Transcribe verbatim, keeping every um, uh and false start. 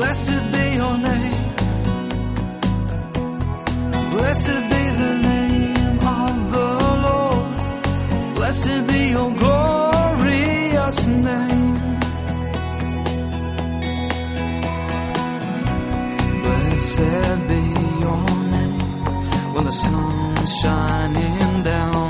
Blessed be your name. Blessed be the name of the Lord. Blessed be your glorious name. Blessed be your name when the sun's shining down